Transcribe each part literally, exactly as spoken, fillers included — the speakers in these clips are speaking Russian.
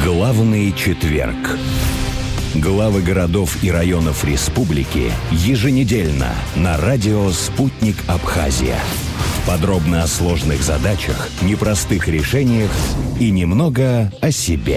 Главный четверг. Главы городов и районов республики еженедельно на радио «Спутник Абхазия». Подробно о сложных задачах, непростых решениях и немного о себе.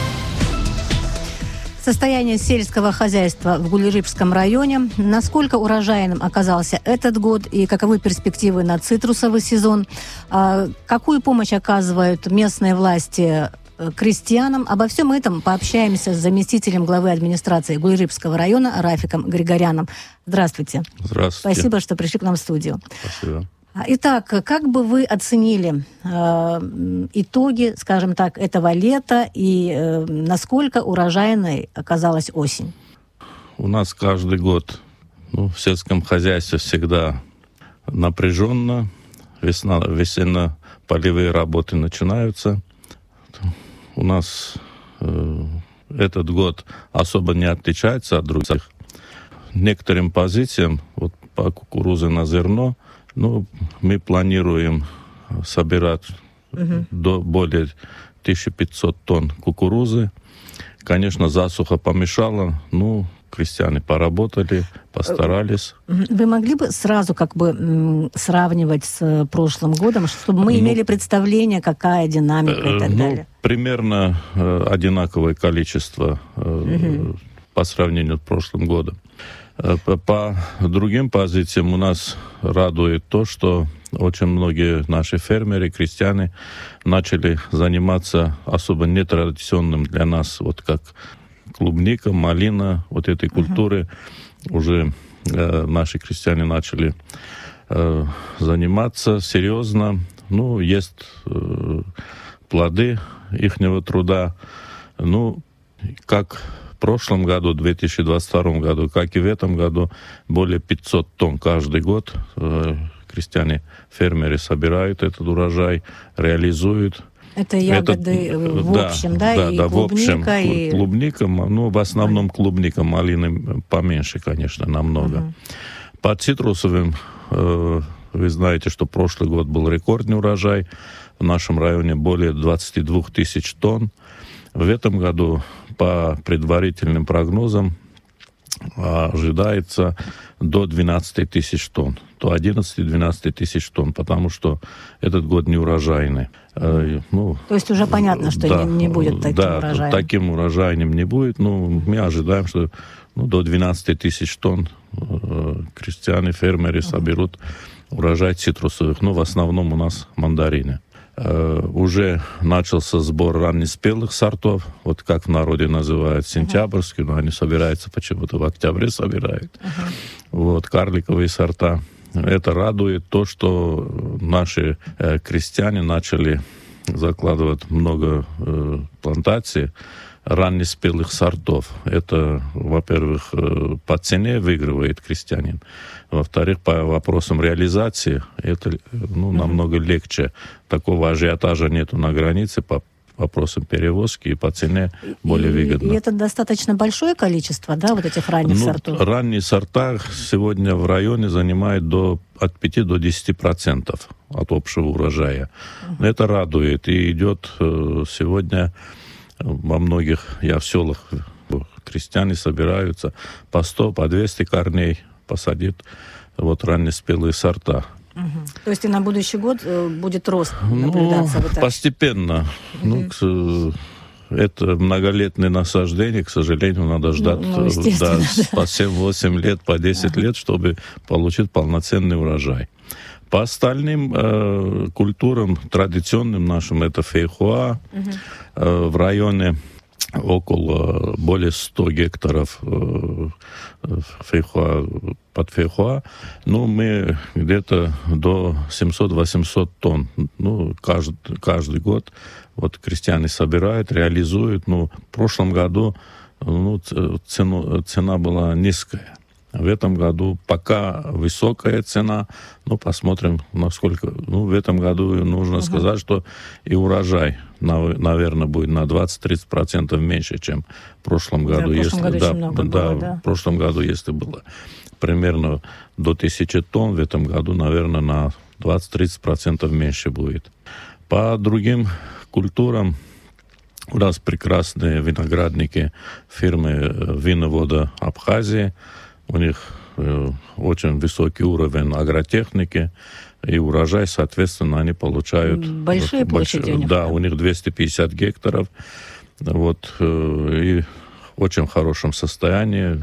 Состояние сельского хозяйства в Гулижибском районе, насколько урожайным оказался этот год и каковы перспективы на цитрусовый сезон, какую помощь оказывают местные власти крестьянам. Обо всем этом пообщаемся с заместителем главы администрации Гулижибского района Рафиком Григоряном. Здравствуйте. Здравствуйте. Спасибо, что пришли к нам в студию. Спасибо. Итак, как бы вы оценили э, итоги, скажем так, этого лета и э, насколько урожайной оказалась осень? У нас каждый год ну, в сельском хозяйстве всегда напряженно. Весна, весенно-полевые работы начинаются. У нас э, этот год особо не отличается от других. Некоторым позициям, вот по кукурузе на зерно, ну, мы планируем собирать uh-huh. до более тысяча пятьсот тонн кукурузы. Конечно, засуха помешала, ну, крестьяне поработали, постарались. Вы могли бы сразу как бы м, сравнивать с прошлым годом, чтобы мы ну, имели представление, какая динамика и так ну, далее? Примерно э, одинаковое количество э, uh-huh. по сравнению с прошлым годом. По, по другим позициям у нас радует то, что очень многие наши фермеры, крестьяне начали заниматься особо нетрадиционным для нас, вот как клубника, малина, вот этой культуры. Uh-huh. Уже э, наши крестьяне начали э, заниматься серьезно. Ну, есть э, плоды ихнего труда. Ну, как в прошлом году, в две тысячи двадцать втором году, как и в этом году, более пятьсот тонн каждый год э, крестьяне, фермеры собирают этот урожай, реализуют. Это ягоды это, в да, общем, да, да, и да, клубника, в общем, и... клубника, ну, в основном клубника, малины поменьше, конечно, намного. Uh-huh. По цитрусовым, э, вы знаете, что прошлый год был рекордный урожай, в нашем районе более двадцать два тысяч тонн. В этом году, по предварительным прогнозам, ожидается до двенадцать тысяч тонн, до одиннадцать-двенадцать тысяч тонн, потому что этот год не урожайный. Ну, то есть уже понятно, что да, не, не будет таким да, урожаем. Да, таким урожайным не будет. Ну, мы ожидаем, что ну, до двенадцать тысяч тонн э, крестьяне, фермеры uh-huh. соберут урожай цитрусовых. Ну, в основном у нас мандарины. Uh, уже начался сбор раннеспелых сортов, вот как в народе называют, сентябрьский, uh-huh. но они собираются почему-то в октябре собирают. Uh-huh. Вот, карликовые сорта. Это радует то, что наши э, крестьяне начали закладывать много э, плантаций раннеспелых сортов. Это, во-первых, э, по цене выигрывает крестьянин. Во-вторых, по вопросам реализации это ну, намного легче. Такого ажиотажа нету на границе по вопросам перевозки и по цене более и, выгодно. И это достаточно большое количество, да, вот этих ранних ну, сортов? Ранние сорта сегодня в районе занимают до, от пяти до десяти процентов от общего урожая. Uh-huh. Это радует. И идет сегодня во многих, я в селах, крестьяне собираются по сто, по двести корней посадить вот раннеспелые сорта. Угу. То есть и на будущий год будет рост наблюдаться? Ну, постепенно. Угу. Ну, это многолетнее насаждение, к сожалению, надо ждать ну, да, по семь-восемь лет, по десять ага. лет, чтобы получить полноценный урожай. По остальным э, культурам, традиционным нашим, это фейхоа. Угу. Э, в районе около более ста гектаров э, фейхоа, под фейхоа. Ну, мы где-то до семьсот-восемьсот тонн. Ну, каждый, каждый год вот крестьяне собирают, реализуют. Ну, в прошлом году ну, цену, цена была низкая. В этом году пока высокая цена, ну, посмотрим, насколько... Ну, в этом году нужно uh-huh. сказать, что и урожай, наверное, будет на двадцать-тридцать процентов меньше, чем в прошлом году. Да, в прошлом если, году да, очень много да, было, да. В прошлом году, если было примерно до тысячи тонн, в этом году, наверное, на двадцать-тридцать процентов меньше будет. По другим культурам У нас прекрасные виноградники фирмы «Виновода Абхазии». У них э, очень высокий уровень агротехники, и урожай, соответственно, они получают... Большие вот, площади больш... у них. Да, у них двести пятьдесят гектаров. Вот, э, и в очень хорошем состоянии.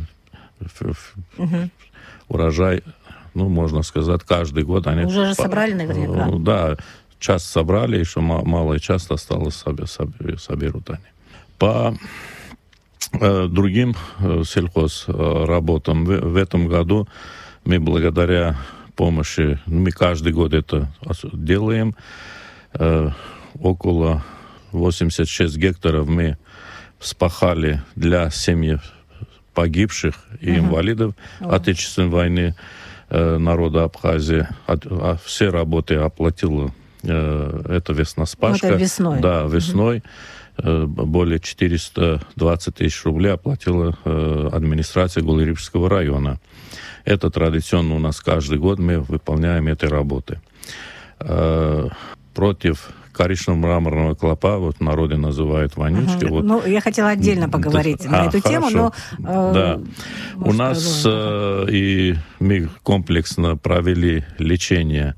Угу. Урожай, ну, можно сказать, каждый год они... Уже же собрали наверняка. Да, часть собрали, еще малая часть осталась, соберут они. По э, другим э, сельхозработам в, в этом году мы благодаря помощи, мы каждый год это делаем, э, около восемьдесят шесть гектаров мы вспахали для семьи погибших и uh-huh. инвалидов uh-huh. Отечественной войны э, народа Абхазии. От, а все работы оплатила э, эта весноспашка. Ну, это весной. Да, весной. Uh-huh. Э, более четыреста двадцать тысяч рублей оплатила э, администрация Гулырипского района. Это традиционно у нас каждый год мы выполняем эти работы. Э, против коричнево-мраморного клопа, вот в народе называют вонючки. Угу. Вот. Ну, я хотела отдельно поговорить да, на а, эту хорошо. тему, но... Э, да. У нас э, и мы комплексно провели лечение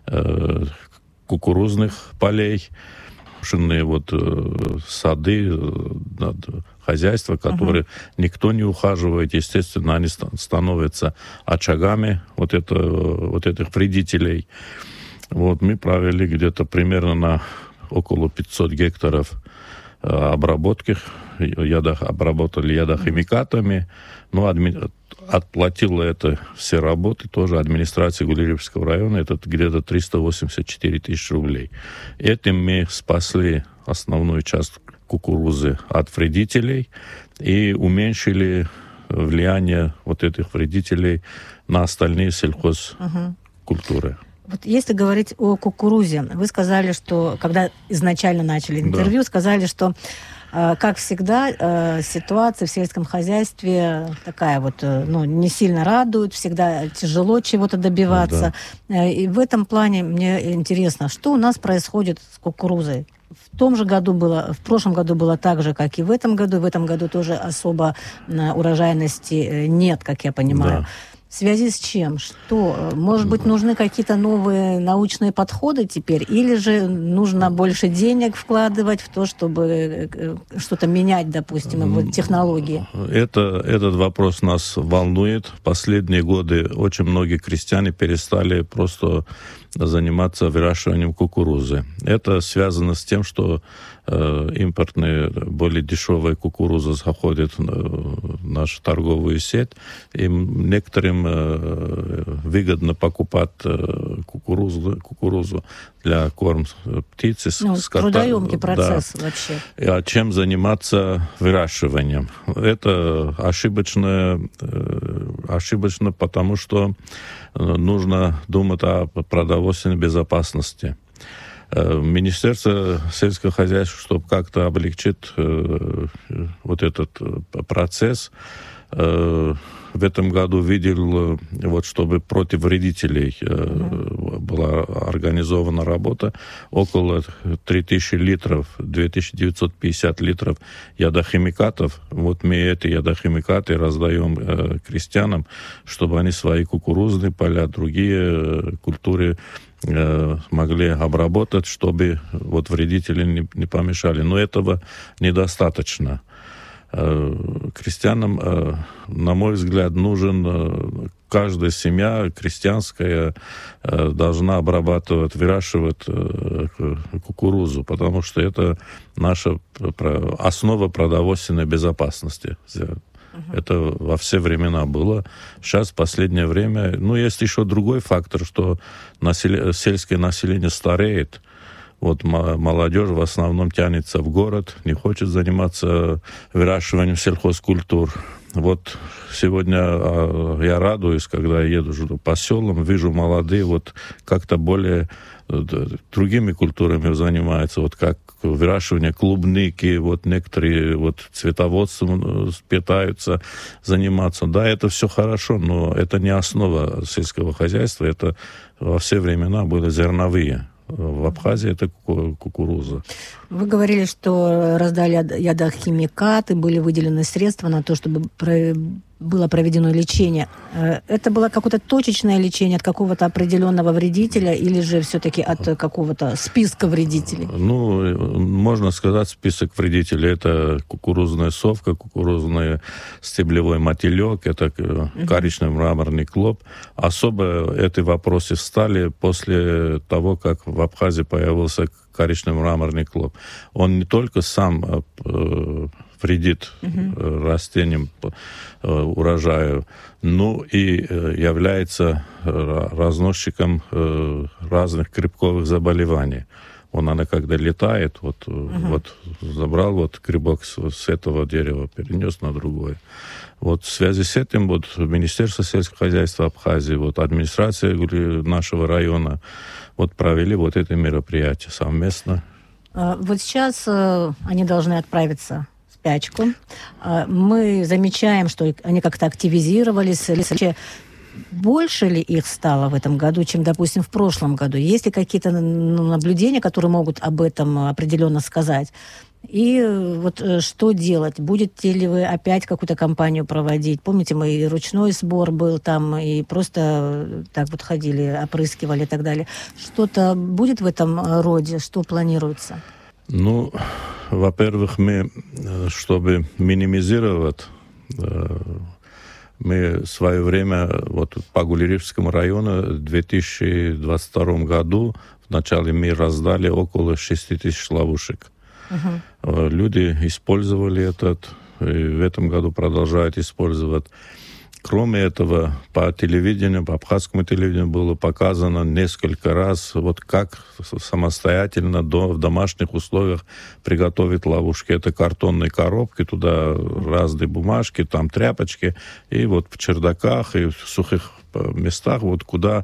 э, кукурузных полей, шинные вот э, сады, э, хозяйства, которые uh-huh. никто не ухаживает, естественно, они становятся очагами вот, это, вот этих вредителей. Вот мы провели где-то примерно на около пятьсот гектаров э, обработки, ядах, обработали ядохимикатами, но адми, отплатила это все работы тоже администрация Гулырипского района, это где-то триста восемьдесят четыре тысячи рублей. Этим мы спасли основную часть кукурузы от вредителей и уменьшили влияние вот этих вредителей на остальные сельхозкультуры. Uh-huh. Вот если говорить о кукурузе, вы сказали, что, когда изначально начали интервью, да. сказали, что, э, как всегда, э, ситуация в сельском хозяйстве такая вот, э, ну, не сильно радует, всегда тяжело чего-то добиваться. Да. Э, и в этом плане мне интересно, что у нас происходит с кукурузой? В том же году было, в прошлом году было так же, как и в этом году. В этом году тоже особо э, урожайности нет, как я понимаю. Да. В связи с чем? Что? Может быть, нужны какие-то новые научные подходы теперь? Или же нужно больше денег вкладывать в то, чтобы что-то менять, допустим, вот технологии? Это, этот вопрос нас волнует. В последние годы очень многие крестьяне перестали просто заниматься выращиванием кукурузы. Это связано с тем, что э, импортные, более дешевая кукуруза заходит в нашу торговую сеть, и некоторым э, выгодно покупать э, кукурузу, кукурузу для корма птицы, ну, скота. Трудоемкий процесс да. вообще. А чем заниматься выращиванием? Это ошибочно, э, ошибочно, потому что нужно думать о продовольственной безопасности. Министерство сельского хозяйства, чтобы как-то облегчить э, вот этот процесс, э, в этом году видел, вот, чтобы против вредителей э, mm-hmm. была организована работа, около три тысячи литров, две тысячи девятьсот пятьдесят литров ядохимикатов. Вот мы эти ядохимикаты раздаем э, крестьянам, чтобы они свои кукурузные поля, другие э, культуры э, могли обработать, чтобы вот вредители не, не помешали. Но этого недостаточно. Крестьянам, на мой взгляд, нужен, каждая семья крестьянская должна обрабатывать, выращивать кукурузу, потому что это наша основа продовольственной безопасности. Uh-huh. Это во все времена было. Сейчас, в последнее время, ну, есть еще другой фактор, что насел... сельское население стареет. Вот молодежь в основном тянется в город, не хочет заниматься выращиванием сельхозкультур. Вот сегодня я радуюсь, когда я еду по селам, вижу молодые, вот как-то более другими культурами занимаются, вот как выращивание клубники, вот некоторые вот цветоводством питаются, заниматься. Да, это все хорошо, но это не основа сельского хозяйства, это во все времена были зерновые. В Абхазии это кукуруза. Вы говорили, что раздали ядохимикаты, были выделены средства на то, чтобы было проведено лечение. Это было какое-то точечное лечение от какого-то определенного вредителя или же все-таки от какого-то списка вредителей? Ну, можно сказать, список вредителей. Это кукурузная совка, кукурузный стеблевой мотылек, это uh-huh. коричневый мраморный клоп. Особо эти вопросы встали после того, как в Абхазии появился коричневый мраморный клоп. Он не только сам э, вредит uh-huh. растениям, э, урожаю, но и э, является разносчиком э, разных грибковых заболеваний. Он, она когда летает, вот, uh-huh. вот забрал вот грибок с, с этого дерева, перенес на другое. Вот в связи с этим вот Министерство сельского хозяйства Абхазии, вот администрация нашего района вот провели вот это мероприятие совместно. Вот сейчас э, они должны отправиться в спячку. Э, мы замечаем, что они как-то активизировались. Больше ли их стало в этом году, чем, допустим, в прошлом году? Есть ли какие-то ну, наблюдения, которые могут об этом определенно сказать? И вот что делать? Будете ли вы опять какую-то кампанию проводить? Помните, мы и ручной сбор был там, и просто так вот ходили, опрыскивали и так далее. Что-то будет в этом роде? Что планируется? Ну, во-первых, мы, чтобы минимизировать... Мы в свое время вот, по Гулеревскому району в две тысячи двадцать втором году в начале мы раздали около шесть тысяч ловушек. Uh-huh. Люди использовали этот, и в этом году продолжают использовать. Кроме этого, по телевидению, по абхазскому телевидению было показано несколько раз, вот как самостоятельно до, в домашних условиях приготовить ловушки. Это картонные коробки, туда разные бумажки, там тряпочки, и вот в чердаках и в сухих местах, вот куда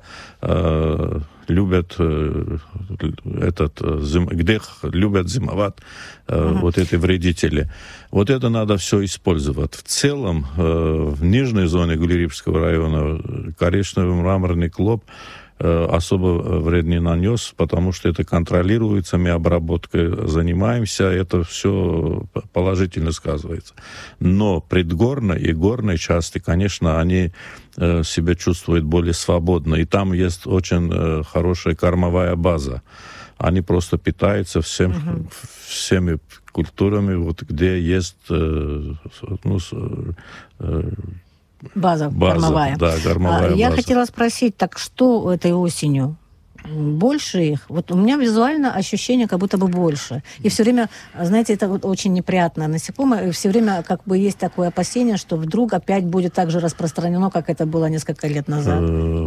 э, любят э, этот, зим, где любят зимовать э, uh-huh. вот эти вредители. Вот это надо все использовать. В целом, э, в нижней зоне Гулеревского района коричневый мраморный клоп э, особо вред не нанес, потому что это контролируется, мы обработкой занимаемся, это все положительно сказывается. Но предгорной и горной части, конечно, они э, себя чувствуют более свободно, и там есть очень э, хорошая кормовая база. Они просто питаются всем, uh-huh. всеми культурами, вот, где есть э, ну, э, база, база кормовая. Да, кормовая а, я база. хотела спросить, так что этой осенью? Больше их? Вот у меня визуально ощущение, как будто бы больше. И все время, знаете, это вот очень неприятное насекомое, и все время как бы есть такое опасение, что вдруг опять будет так же распространено, как это было несколько лет назад.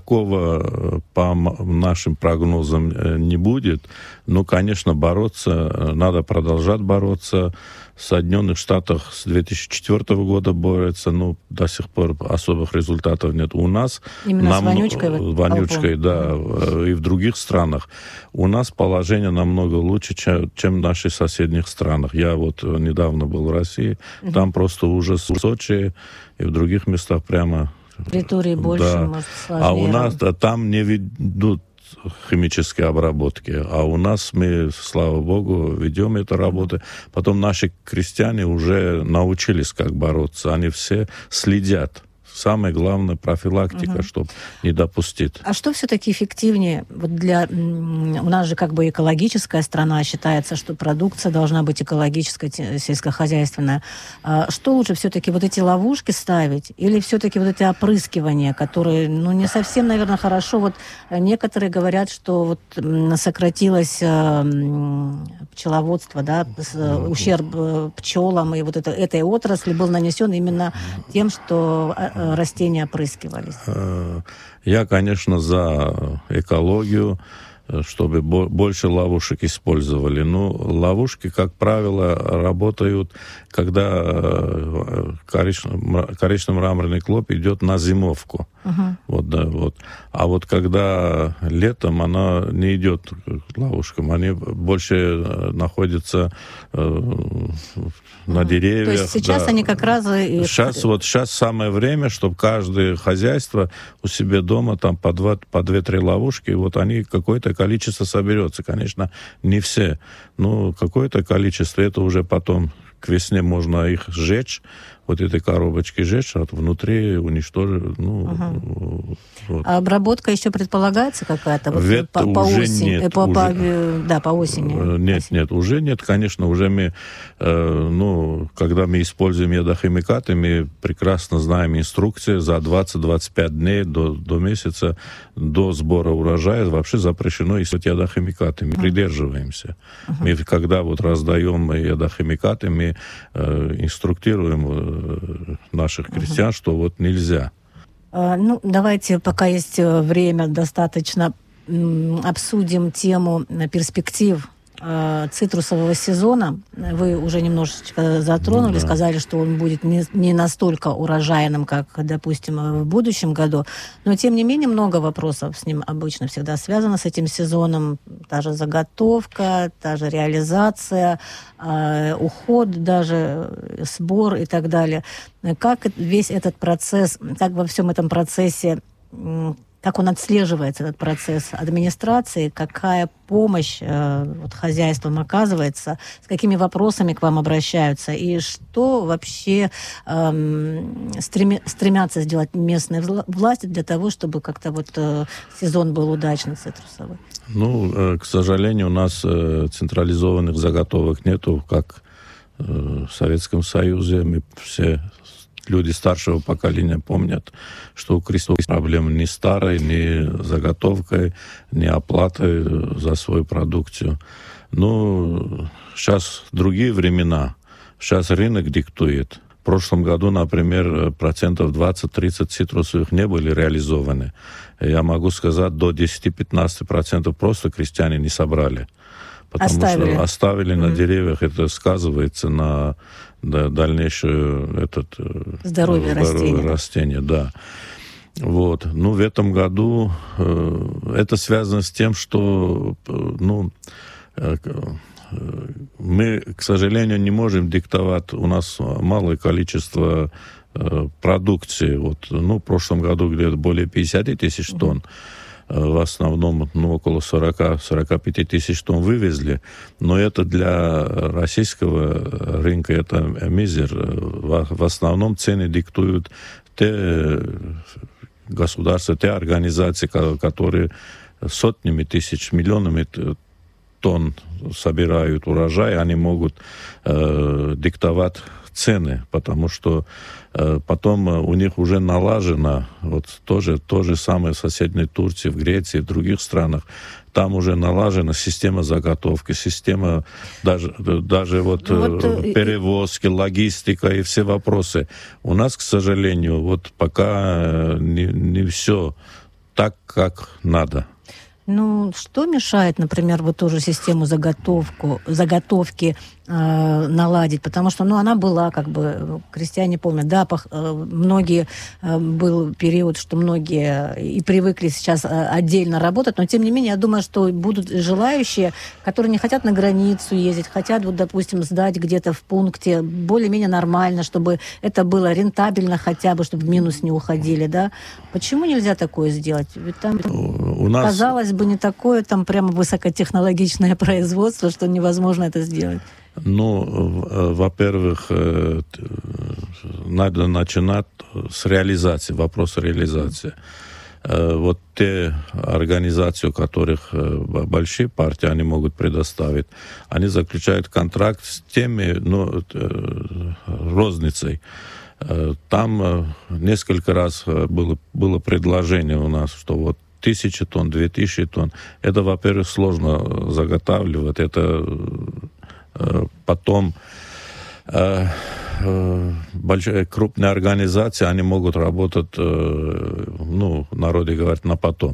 Такого по нашим прогнозам не будет. Но, конечно, бороться, надо продолжать бороться. В Соединенных Штатах с две тысячи четвёртого года борются, но до сих пор особых результатов нет. У нас... Именно нам, с вонючкой? Вонючкой, да. Mm-hmm. И в других странах. У нас положение намного лучше, чем, чем в наших соседних странах. Я вот недавно был в России, mm-hmm. там просто ужас в Сочи и в других местах прямо... Территории больше, да. Может, сложнее. А у нас да, там не ведут химические обработки, а у нас мы, слава богу, ведем эту работу. Потом наши крестьяне уже научились, как бороться. Они все следят. Самое главное профилактика, uh-huh. чтобы не допустить. А что все-таки эффективнее? Вот для... У нас же как бы экологическая страна, считается, что продукция должна быть экологическая, сельскохозяйственная. А что лучше все-таки, вот эти ловушки ставить или все-таки вот эти опрыскивания, которые, ну, не совсем, наверное, хорошо? Вот некоторые говорят, что вот сократилось пчеловодство, да, ущерб пчелам, и вот это, этой отрасли был нанесен именно тем, что растения опрыскивались. Я, конечно, за экологию, чтобы больше ловушек использовали. Но ловушки, как правило, работают, когда коричневый мраморный клоп идет на зимовку. Uh-huh. Вот, да, вот. А вот когда летом она не идет к ловушкам, они больше находятся э, на uh-huh. деревьях. То есть сейчас да. они как раз... И... Сейчас, вот, сейчас самое время, чтобы каждое хозяйство у себя дома там по, два, по две-три ловушки, вот они какое-то количество соберется. Конечно, не все, но какое-то количество, это уже потом к весне можно их сжечь, вот этой коробочки сжечь, а внутри уничтожить. Ну, угу. вот. А обработка еще предполагается какая-то? Вот Вет по, по уже осени, нет. По, уже. По, да, по осени. Нет, нет, уже нет, конечно, уже мы, э, ну, когда мы используем ядохимикаты, мы прекрасно знаем инструкции за двадцать-двадцать пять дней до, до месяца, до сбора урожая вообще запрещено использовать ядохимикаты. Мы uh-huh. придерживаемся. Uh-huh. Мы, когда вот раздаем ядохимикаты, мы э, инструктируем э, наших крестьян, uh-huh. что вот нельзя. Uh, ну, давайте, пока есть время достаточно, м, обсудим тему перспектив цитрусового сезона. Вы уже немножечко затронули, да. сказали, что он будет не, не настолько урожайным, как, допустим, в будущем году. Но, тем не менее, много вопросов с ним обычно всегда связано с этим сезоном. Та же заготовка, та же реализация, э, уход даже, сбор и так далее. Как весь этот процесс, как во всем этом процессе, как он отслеживается, этот процесс администрации, какая помощь э, вот, хозяйствам оказывается, с какими вопросами к вам обращаются, и что вообще э, стреми, стремятся сделать местные власти для того, чтобы как-то вот э, сезон был удачный цитрусовый? Ну, э, к сожалению, у нас э, централизованных заготовок нету, как э, в Советском Союзе. Мы все... Люди старшего поколения помнят, что у крестов проблем ни старой, ни заготовкой, ни оплатой за свою продукцию. Ну, сейчас другие времена. Сейчас рынок диктует. В прошлом году, например, процентов двадцать-тридцать цитрусовых не были реализованы. Я могу сказать, до десять-пятнадцать процентов просто крестьяне не собрали. Потому оставили. что оставили mm-hmm. на деревьях, это сказывается на да, дальнейшее этот, здоровье, здоровье растения. растения. Да. Вот. Ну, в этом году э, это связано с тем, что ну, э, мы, к сожалению, не можем диктовать, у нас малое количество э, продукции. Вот, ну, в прошлом году где-то более пятьдесят тысяч тонн. Mm-hmm. В основном ну, около сорок-сорок пять тысяч тонн вывезли, но это для российского рынка это мизер. В основном цены диктуют те государства, те организации, которые сотнями тысяч, миллионами тонн собирают урожай, они могут э, диктовать цены, потому что э, потом у них уже налажено, вот тоже то же самое в соседней Турции, в Греции, в других странах, там уже налажена система заготовки, система даже, даже вот, вот э, перевозки, логистика и все вопросы. У нас, к сожалению, вот пока не, не все так, как надо. Ну, что мешает, например, вот ту же систему заготовку, заготовки э, наладить? Потому что, ну, она была, как бы, крестьяне помнят, да, пох, э, многие, э, был период, что многие и привыкли сейчас э, отдельно работать, но, тем не менее, я думаю, что будут желающие, которые не хотят на границу ездить, хотят, вот, допустим, сдать где-то в пункте более-менее нормально, чтобы это было рентабельно хотя бы, чтобы в минус не уходили, да? Почему нельзя такое сделать? Ведь там, у нас... казалось бы, не такое там прямо высокотехнологичное производство, что невозможно это сделать. Ну, во-первых, надо начинать с реализации, вопрос реализации. Вот те организации, у которых большие партии, они могут предоставить, они заключают контракт с теми, ну, розницей. Там несколько раз было, было предложение у нас, что вот тысяча тонн, две тысячи тонн. Это, во-первых, сложно заготавливать. Это э, потом э, э, большие, крупные организации, они могут работать, э, ну, в народе говорят, на потом.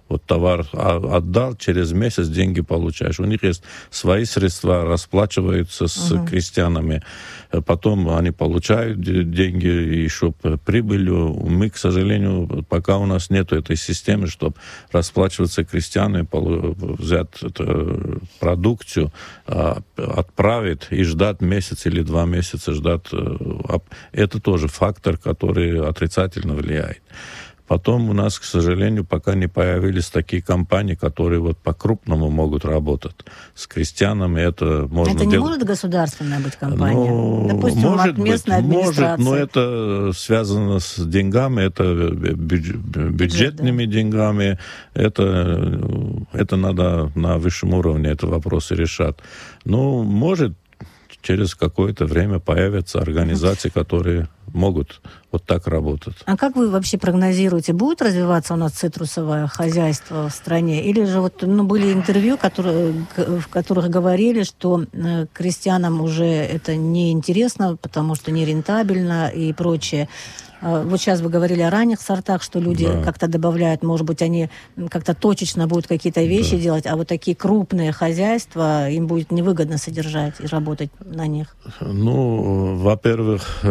Вот товар отдал, через месяц деньги получаешь. У них есть свои средства, расплачиваются с uh-huh. крестьянами. Потом они получают деньги еще прибылью. Мы, к сожалению, пока у нас нет этой системы, чтобы расплачиваться крестьянами, взять продукцию, отправить и ждать месяц или два месяца ждать. Это тоже фактор, который отрицательно влияет. Потом у нас, к сожалению, пока не появились такие компании, которые вот по-крупному могут работать с крестьянами. Это можно Это не делать. Может государственная быть компания? Ну, допустим, может от местной быть, администрации. Может, но это связано с деньгами, это бюдж, бюджетными Бюджет, да. деньгами. Это, это надо на высшем уровне эти вопросы решать. Ну, может, через какое-то время появятся организации, которые могут вот так работать. А как вы вообще прогнозируете, будет развиваться у нас цитрусовое хозяйство в стране? Или же вот, ну, были интервью, которые, в которых говорили, что крестьянам уже это неинтересно, потому что нерентабельно и прочее. Вот сейчас вы говорили о ранних сортах, что люди да. как-то добавляют, может быть, они как-то точечно будут какие-то вещи да. делать, а вот такие крупные хозяйства, им будет невыгодно содержать и работать на них. Ну, во-первых,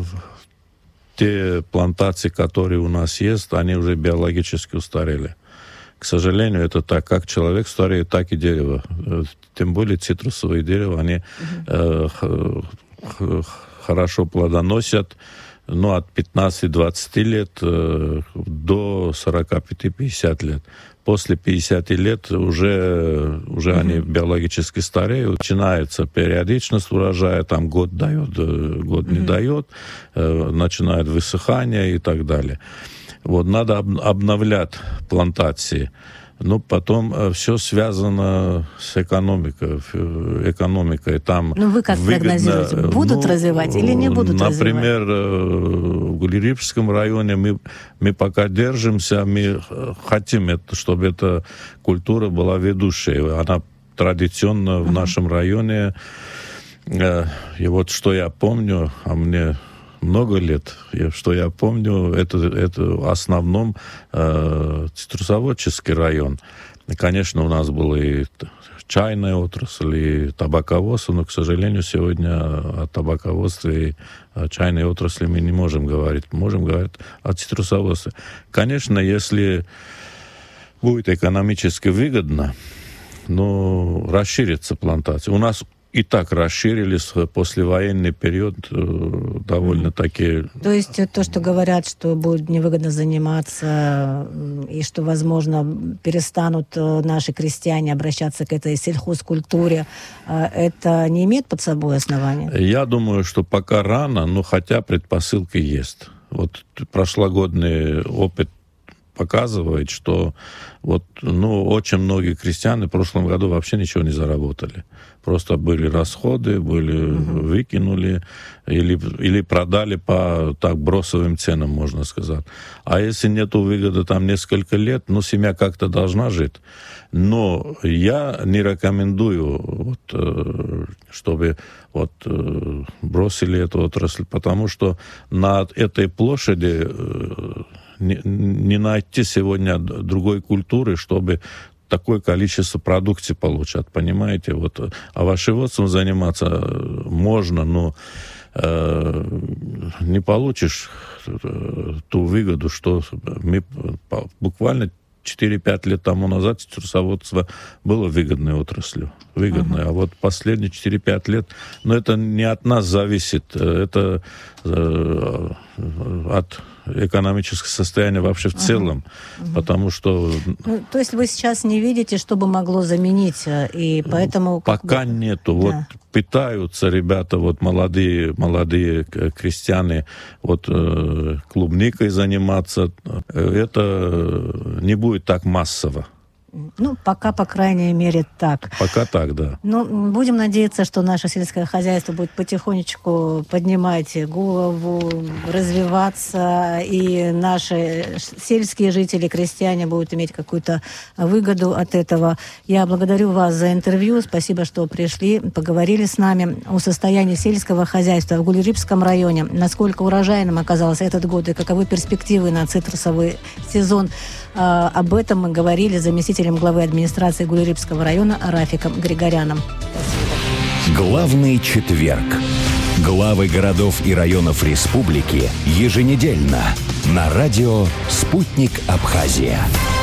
те плантации, которые у нас есть, они уже биологически устарели. К сожалению, это так. Как человек стареет, так и дерево. Тем более цитрусовые дерева, они угу. э, хорошо плодоносят. Ну, от пятнадцати-двадцати лет э, до сорока пяти — пятидесяти лет. После пятидесяти лет уже, уже mm-hmm. они биологически стареют. Начинается периодичность урожая, там год дает, год mm-hmm. не дает, э, начинает высыхание и так далее. Вот, надо об, обновлять плантации. Ну, потом э, все связано с экономикой. экономикой. Там ну, вы как выгодно, прогнозируете? Будут ну, развивать или не будут например, развивать? Например, в Гулерибском районе мы, мы пока держимся, мы хотим, это, чтобы эта культура была ведущей. Она традиционно uh-huh. в нашем районе. Э, и вот что я помню, а мне... много лет, что я помню, это, это в основном э, цитрусоводческий район. И, конечно, у нас была и чайная отрасль, и табаководство, но, к сожалению, сегодня о табаководстве и о чайной отрасли мы не можем говорить. Можем говорить о цитрусоводстве. Конечно, если будет экономически выгодно, но расширится плантация. У нас и так расширились послевоенный период э, довольно-таки... То есть то, что говорят, что будет невыгодно заниматься, и что, возможно, перестанут наши крестьяне обращаться к этой сельхозкультуре, это не имеет под собой основания? Я думаю, что пока рано, но хотя предпосылки есть. Вот прошлогодний опыт показывает, что вот, ну, очень многие крестьяне в прошлом году вообще ничего не заработали. Просто были расходы, были uh-huh. выкинули или, или продали по так бросовым ценам, можно сказать. А если нету выгоды там несколько лет, ну, семья как-то должна жить. Но я не рекомендую, вот, чтобы вот, бросили эту отрасль, потому что на этой площади не, не найти сегодня другой культуры, чтобы такое количество продукции получать, понимаете? Вот овощеводством заниматься можно, но э, не получишь ту выгоду, что мы буквально четыре-пять лет тому назад цитрусоводство было выгодной отраслью. Выгодной. Uh-huh. А вот последние четыре-пять лет, но ну, это не от нас зависит, это э, от экономическое состояние вообще в uh-huh. целом, uh-huh. потому что... Ну, то есть вы сейчас не видите, что бы могло заменить, и поэтому... Пока бы... нету. Да. Вот пытаются ребята, вот молодые, молодые крестьяне, вот э, клубникой заниматься. Это не будет так массово. Ну, пока, по крайней мере, так. Пока так, да. Ну, будем надеяться, что наше сельское хозяйство будет потихонечку поднимать голову, развиваться, и наши сельские жители, крестьяне будут иметь какую-то выгоду от этого. Я благодарю вас за интервью. Спасибо, что пришли, поговорили с нами о состоянии сельского хозяйства в Гулерибском районе, насколько урожайным оказался этот год и каковы перспективы на цитрусовый сезон. Об этом мы говорили с заместителем главы администрации Гулерибского района Рафиком Григоряном. Спасибо. Главный четверг. Главы городов и районов республики еженедельно на радио «Спутник Абхазия».